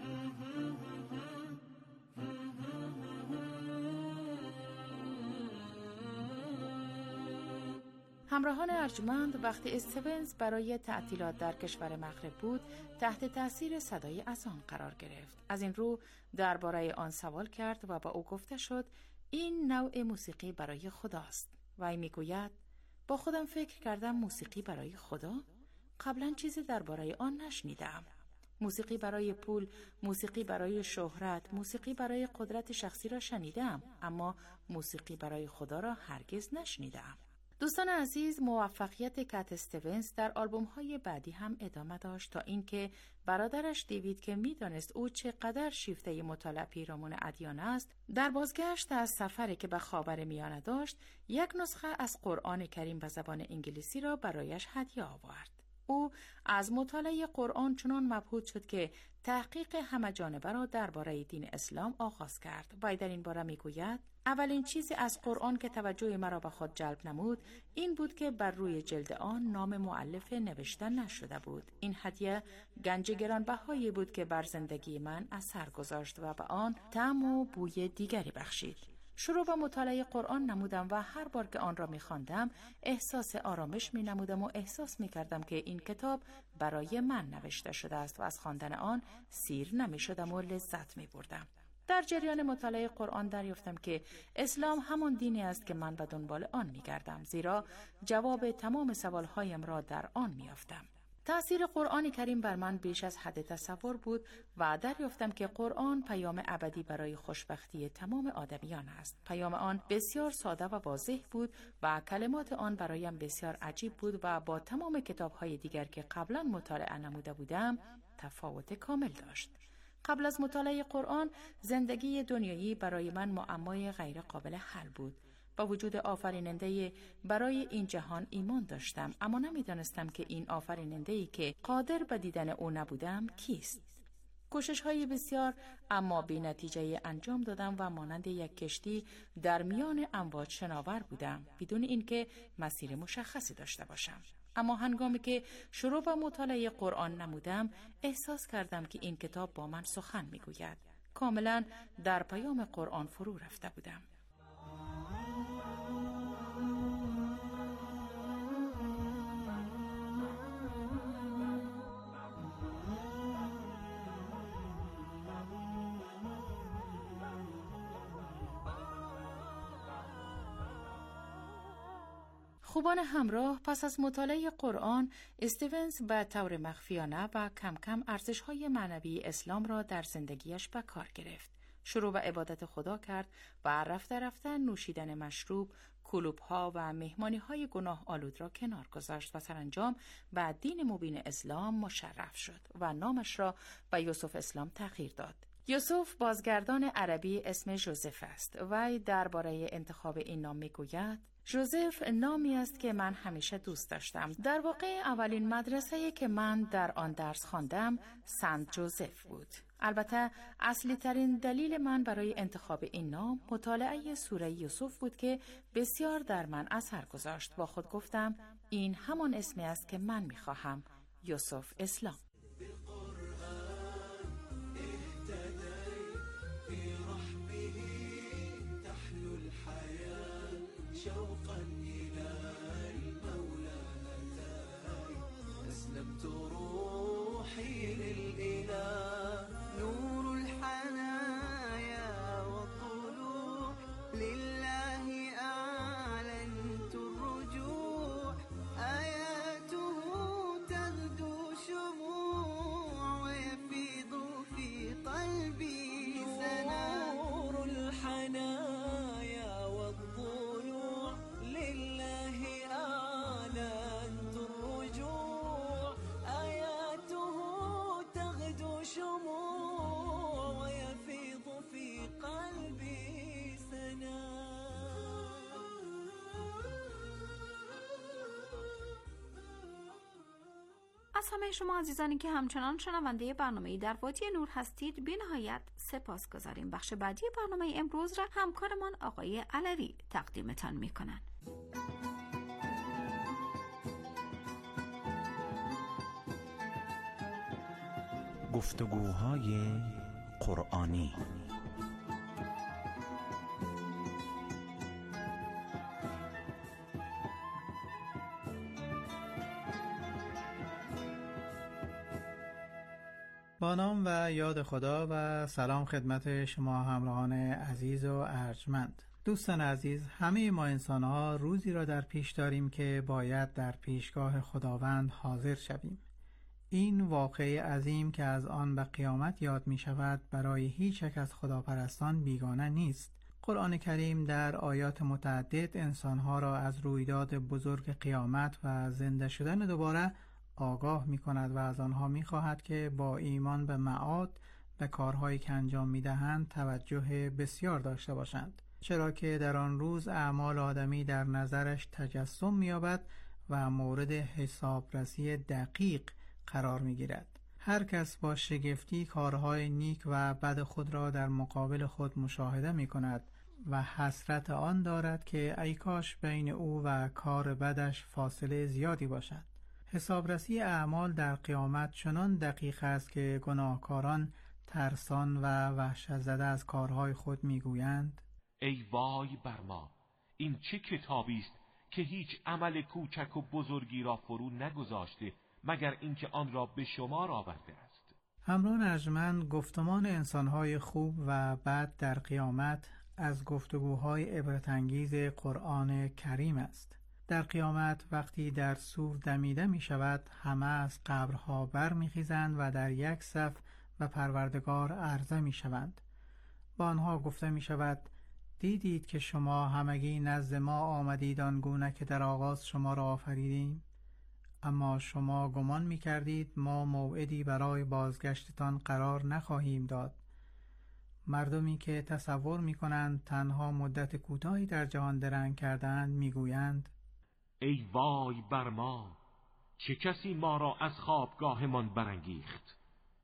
همراهان ارجمند، وقتی استیونز برای تعطیلات در کشور مغرب بود، تحت تأثیر صدای اذان قرار گرفت. از این رو درباره آن سوال کرد و با او گفته شد این نوع موسیقی برای خداست. وی میگوید با خودم فکر کردم موسیقی برای خدا؟ قبلا چیزی درباره آن نشنیدم. موسیقی برای پول، موسیقی برای شهرت، موسیقی برای قدرت شخصی را شنیدم، اما موسیقی برای خدا را هرگز نشنیدم. دوستان عزیز، موفقیت کات استیونز در آلبوم‌های بعدی هم ادامه داشت تا اینکه برادرش دیوید که می‌دانست او چقدر شیفته مطالعه پیرامون ادیان است، در بازگشت از سفری که به خاورمیانه داشت، یک نسخه از قرآن کریم به زبان انگلیسی را برایش هدیه آورد. او از مطالعه قرآن چنان مبهوت شد که تحقیق همه جانبه را درباره دین اسلام آغاز کرد. وی در این باره میگوید اولین چیزی از قرآن که توجه مرا به خود جلب نمود این بود که بر روی جلد آن نام مؤلف نوشته نشده بود. این هدیه گنج گرانبهایی بود که بر زندگی من اثر گذاشت و به آن طعم و بوی دیگری بخشید. شروع به مطالعه قرآن نمودم و هر بار که آن را می‌خواندم احساس آرامش می‌نمودم و احساس می‌کردم که این کتاب برای من نوشته شده است و از خواندن آن سیر نمی‌شدم و لذت می‌بردم. در جریان مطالعه قرآن دریافتم که اسلام همان دینی است که من به دنبال آن می‌گردم، زیرا جواب تمام سوال‌هایم را در آن می‌یافتم. تأثیر قرآن کریم بر من بیش از حد تصور بود و دریافتم که قرآن پیام ابدی برای خوشبختی تمام آدمیان است. پیام آن بسیار ساده و واضح بود و کلمات آن برایم بسیار عجیب بود و با تمام کتاب‌های دیگر که قبلا مطالعه نموده بودم تفاوت کامل داشت. قبل از مطالعه قرآن زندگی دنیایی برای من معمای غیر قابل حل بود. با وجود آفریننده برای این جهان ایمان داشتم، اما نمیدانستم که این آفریننده‌ای که قادر به دیدن او نبودم کیست. کوشش‌های بسیار اما بی نتیجه انجام دادم و مانند یک کشتی در میان امواج شناور بودم بدون اینکه مسیر مشخصی داشته باشم. اما هنگامی که شروع به مطالعه قرآن نمودم احساس کردم که این کتاب با من سخن میگوید. کاملا در پیام قرآن فرو رفته بودم. خوبان همراه، پس از مطالعه قرآن، استیونز به طور مخفیانه و کم کم ارزش‌های معنوی اسلام را در زندگیش به کار گرفت. شروع به عبادت خدا کرد و رفته رفته نوشیدن مشروب، کلوب‌ها و مهمانی‌های گناه آلود را کنار گذاشت و سرانجام به دین مبین اسلام مشرف شد و نامش را به یوسف اسلام تغییر داد. یوسف بازگردان عربی اسم جوزف است. وی درباره انتخاب این نام میگوید: جوزف نامی است که من همیشه دوست داشتم. در واقع اولین مدرسه‌ای که من در آن درس خواندم سنت جوزف بود. البته اصلی ترین دلیل من برای انتخاب این نام مطالعه سوره یوسف بود که بسیار در من اثر گذاشت. با خود گفتم این همان اسمی است که من می‌خواهم، یوسف اسلام. شوقا إلى المولى هداي أسلمت روحي للإله نور الحنايا والطلوع لله أعلنت الرجوع آياته تغدو شموع ويفيض في قلبي سنا نور الحنايا والطلوع لله أعلنت الرجوع آياته تغدو شموع ويفيض في قلبي سنا. از همه شما عزیزانی که همچنان شنونده برنامه در وادی نور هستید بی نهایت سپاس گذاریم. بخش بعدی برنامه امروز را همکارمان آقای علوی تقدیمتان می کنند. گفتگوهای قرآنی. با نام و یاد خدا و سلام خدمت شما همراهان عزیز و ارجمند. دوستان عزیز، همه ما انسان‌ها روزی را در پیش داریم که باید در پیشگاه خداوند حاضر شویم. این واقعه عظیم که از آن به قیامت یاد می شود برای هیچ یک از خداپرستان بیگانه نیست. قرآن کریم در آیات متعدد انسان‌ها را از رویداد بزرگ قیامت و زنده شدن دوباره آگاه می کند و از آنها می خواهد که با ایمان به معاد به کارهایی که انجام می دهند توجه بسیار داشته باشند، چرا که در آن روز اعمال آدمی در نظرش تجسم می یابد و مورد حسابرسی دقیق قرار می گیرد. هر کس با شگفتی کارهای نیک و بد خود را در مقابل خود مشاهده می کند و حسرت آن دارد که ای کاش بین او و کار بدش فاصله زیادی باشد. حسابرسی اعمال در قیامت چنان دقیق است که گناهکاران ترسان و وحشت زده از کارهای خود میگویند: ای وای بر ما، این چه کتابی است که هیچ عمل کوچک و بزرگی را فرو نگذاشته مگر اینکه آن را به شمار آورده است. همراهان ارجمند، گفتمان انسانهای خوب و بد در قیامت از گفتگوهای عبرت‌انگیز قرآن کریم است. در قیامت وقتی در صور دمیده می شود، همه از قبرها بر می خیزند و در یک صف به پروردگار عرضه می شوند. با آنها گفته می شود: دیدید که شما همگی نزد ما آمدید آنگونه که در آغاز شما را آفریدیم، اما شما گمان می کردید ما موعدی برای بازگشتتان قرار نخواهیم داد. مردمی که تصور می کنند تنها مدت کوتاهی در جهان درنگ کردند می گویند: ای وای بر ما، چه کسی ما را از خوابگاهمان برانگیخت.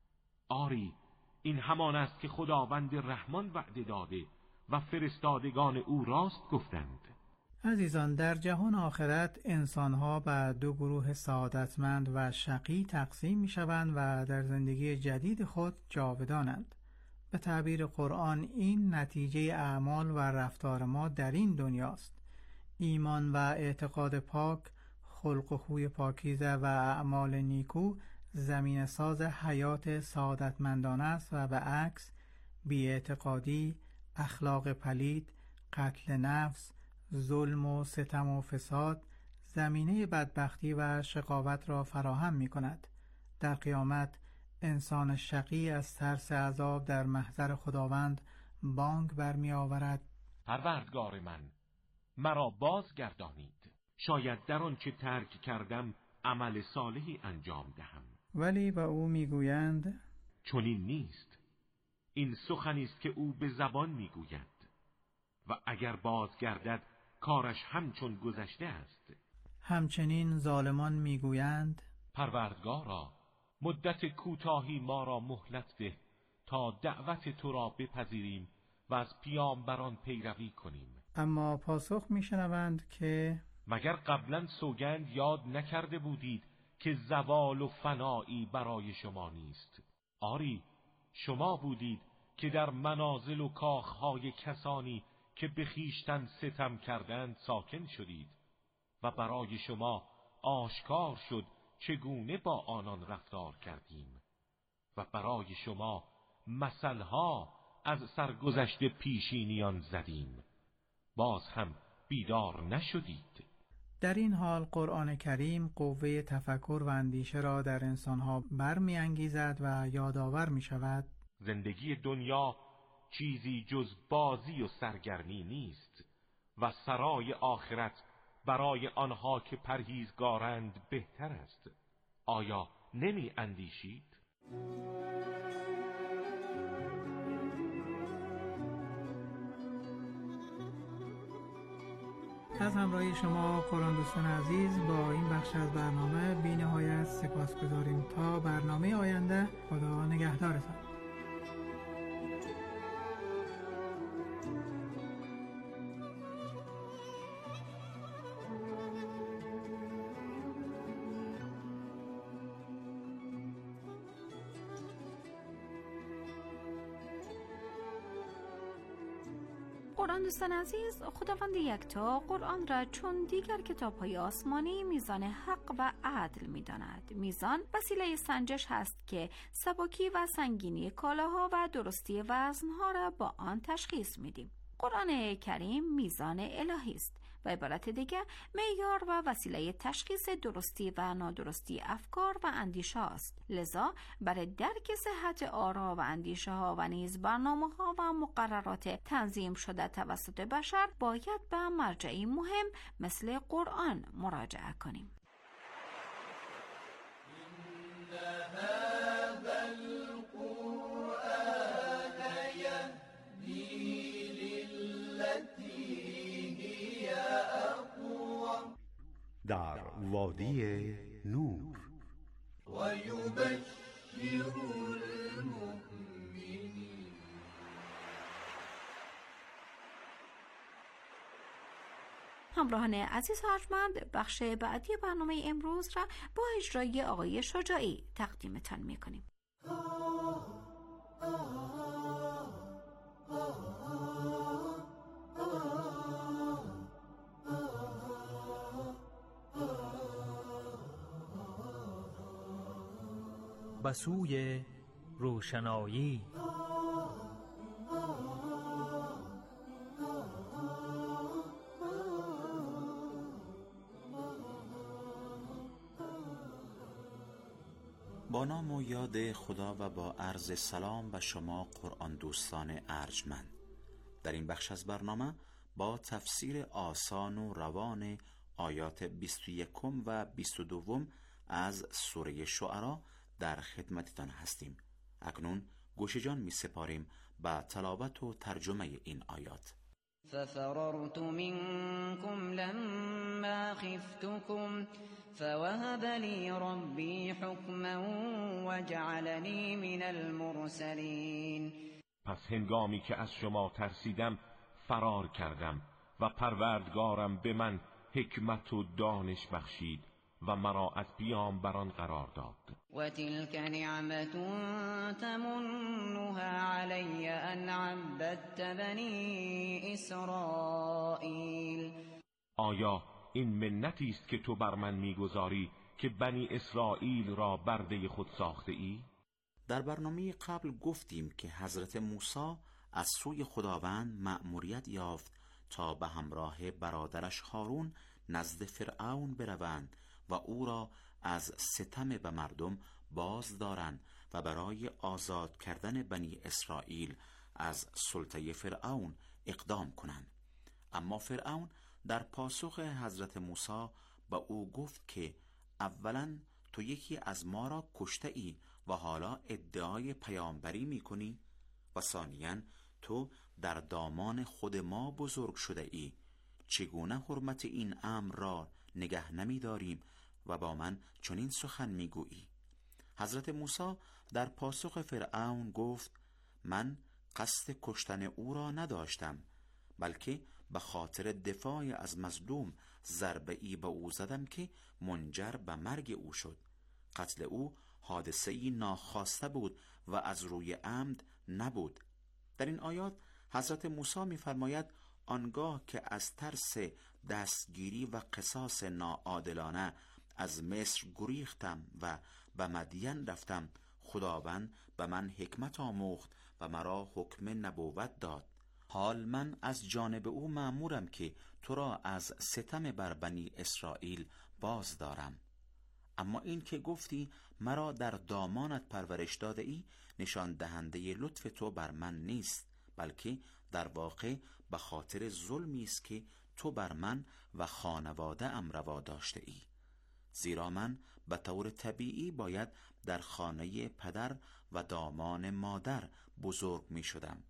آری، این همان است که خداوند رحمان وعده داده و فرستادگان او راست گفتند. عزیزان، در جهان آخرت انسانها به دو گروه سعادتمند و شقی تقسیم می شوند و در زندگی جدید خود جاودانند. به تعبیر قرآن این نتیجه اعمال و رفتار ما در این دنیاست. ایمان و اعتقاد پاک، خلق و خوی پاکیزه و اعمال نیکو زمین ساز حیات سعادتمندانه است و به عکس بی‌اعتقادی، اخلاق پلید، قتل نفس، ظلم و ستم و فساد زمینه بدبختی و شقاوت را فراهم می کند. در قیامت انسان شقی از ترس عذاب در محضر خداوند بانگ برمی آورد: پروردگار من، مرا بازگردانید، شاید در آن چه ترک کردم عمل صالحی انجام دهم. ولی به او میگویند: چنین نیست، این سخنی است که او به زبان میگوید و اگر بازگردد کارش همچون گذشته است. همچنین ظالمان میگویند: پروردگارا، مدت کوتاهی ما را مهلت ده تا دعوت تو را بپذیریم و از پیامبران پیروی کنیم. اما پاسخ میشنوند که مگر قبلا سوگند یاد نکرده بودید که زوال و فنایی برای شما نیست؟ آری، شما بودید که در منازل و کاخهای کسانی که به خویشتن ستم کردند ساکن شدید و برای شما آشکار شد چگونه با آنان رفتار کردیم و برای شما مثلها از سرگذشت پیشینیان زدیم، باز هم بیدار نشدید. در این حال قرآن کریم قوه تفکر و اندیشه را در انسانها برمی انگیزد و یادآور می شود زندگی دنیا چیزی جز بازی و سرگرمی نیست و سرای آخرت برای آنها که پرهیزگارند بهتر است. آیا نمی اندیشید؟ از همراهی شما قرآن دوستان عزیز با این بخش از برنامه بی نهایت سپاسگزاریم. تا برنامه آینده، خدا نگهدارتان. قرآن دوستان عزیز، خداوند یکتا قرآن را چون دیگر کتاب‌های آسمانی میزان حق و عدل می‌داند. میزان وسیله سنجش هست که سبکی و سنگینی کالاها و درستی وزنها را با آن تشخیص میدیم. قرآن کریم میزان الهی است و عبارت دیگه معیار و وسیله تشخیص درستی و نادرستی افکار و اندیشه است. لذا برای درک صحت آرا و اندیشه ها و نیز برنامه ها و مقررات تنظیم شده توسط بشر باید به مرجعی مهم مثل قرآن مراجعه کنیم. در وادی نور و یبشر المؤمنین. همراهان عزیز و ارجمند، بخش بعدی برنامه امروز را با اجرای آقای شجاعی تقدیمتان میکنیم. به سوی روشنایی. با نام و یاد خدا و با عرض سلام به شما قرآن دوستان ارجمند. در این بخش از برنامه با تفسیر آسان و روان آیات 21 و 22 از سوره شعرا در خدمتتان هستیم. اکنون گوش جان می سپاریم به تلاوت و ترجمه این آیات. ففررت منكم لما خفتكم فوهب لي ربي حكما وجعلني من المرسلين. پس هنگامی که از شما ترسیدم فرار کردم و پروردگارم به من حکمت و دانش بخشید و مرا از پیامبران قرار داد. و تلك نعمت تمنها علی ان عبدت بنی اسرائیل. آیا این منتی است که تو بر من میگذاری که بنی اسرائیل را برده خود ساخته ای؟ در برنامه قبل گفتیم که حضرت موسی از سوی خداوند مأموریت یافت تا به همراه برادرش هارون نزد فرعون بروند و او را از ستم به مردم باز دارند و برای آزاد کردن بنی اسرائیل از سلطه فرعون اقدام کنند. اما فرعون در پاسخ حضرت موسی به او گفت که اولا تو یکی از ما را کشته ای و حالا ادعای پیامبری می کنی و ثانیاً تو در دامان خود ما بزرگ شده ای. چگونه حرمت این امر را نگه نمی داریم و با من چنین سخن می گویی؟ حضرت موسی در پاسخ فرعون گفت من قصد کشتن او را نداشتم، بلکه به خاطر دفاع از مظلوم ضربه ای به او زدم که منجر به مرگ او شد. قتل او حادثه‌ای ناخواسته بود و از روی عمد نبود. در این آیات حضرت موسی می‌فرماید آنگاه که از ترس دستگیری و قصاص ناعادلانه از مصر گریختم و به مدین رفتم، خداوند به من حکمت آموخت و مرا حکم نبوت داد. حال من از جانب او مأمورم که تو را از ستم بر بنی اسرائیل باز دارم. اما این که گفتی مرا در دامانت پرورش داده ای نشان دهنده لطف تو بر من نیست، بلکه در واقع به خاطر ظلمی است که تو بر من و خانواده ام روا داشته ای. زیرا من به طور طبیعی باید در خانه پدر و دامان مادر بزرگ می شدم،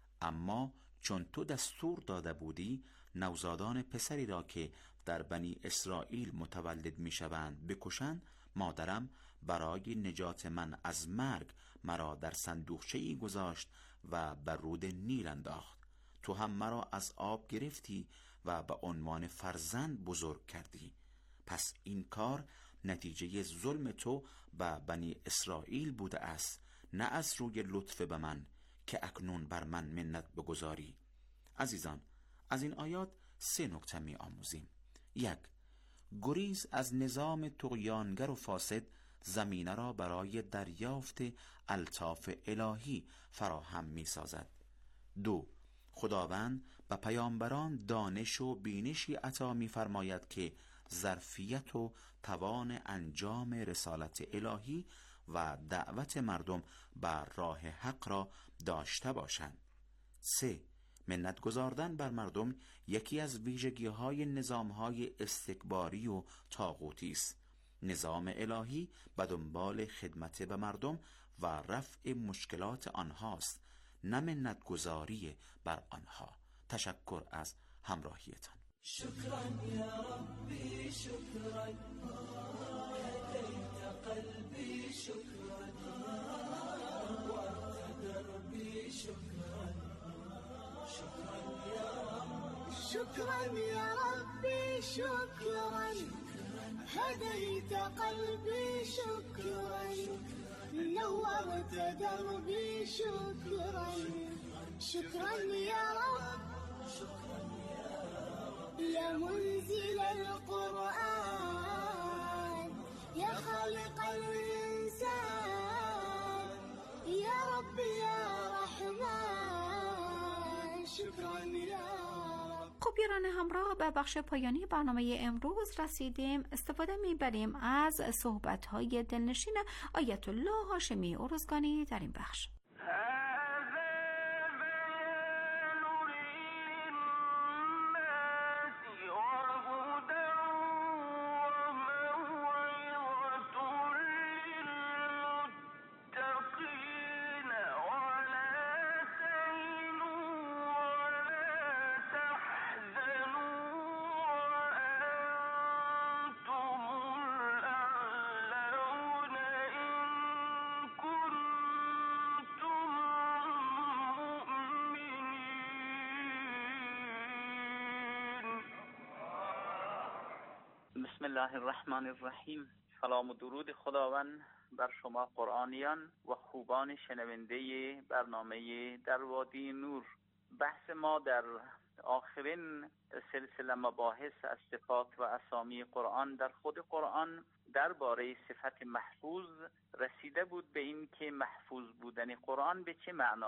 اما چون تو دستور داده بودی نوزادان پسری را که در بنی اسرائیل متولد می شوند بکشند، مادرم برای نجات من از مرگ مرا در صندوقچه‌ای گذاشت و بر رود نیل انداخت. تو هم مرا از آب گرفتی و به عنوان فرزند بزرگ کردی. پس این کار نتیجه ظلم تو به بنی اسرائیل بوده است، نه از روی لطف به من که اکنون بر من منت بگذاری. عزیزان، از این آیات 3 نکته می آموزیم. 1. گریز از نظام طغیانگر و فاسد زمینه را برای دریافت الطاف الهی فراهم می سازد. 2. خداوند به پیامبران دانش و بینشی عطا می فرماید که ظرفیت و توان انجام رسالت الهی و دعوت مردم بر راه حق را داشته باشند. 3. منت گذاردن بر مردم یکی از ویژگی‌های نظام‌های استکباری و طاغوتی است. نظام الهی به دنبال خدمت به مردم و رفع مشکلات آنهاست، نه منت گذاری بر آنها. تشکر از همراهیتان. شكرا يا ربي شكرا هديت قلبي شكرا نورت دربي شكرا شكرا يا رب شكرا يا ربي شكرا هديت قلبي شكرا نورت دربي شكرا شكرا يا رب يا منزل القرآن يا خالق الإنسان يا رب يا رحمن شكرا يا رب. خب یاران همراه، به بخش پایانی برنامه امروز رسیدیم. استفاده میبریم از صحبت‌های دلنشین آیت الله هاشمی ارزگانی در این بخش. بسم الله الرحمن الرحیم. سلام و درود خداوند بر شما قرآنیان و خوبان شنونده برنامه در وادی نور. بحث ما در آخرین سلسله مباحث از صفات و اسامی قرآن در خود قرآن درباره صفت محفوظ رسیده بود به این که محفوظ بودن قرآن به چه معنا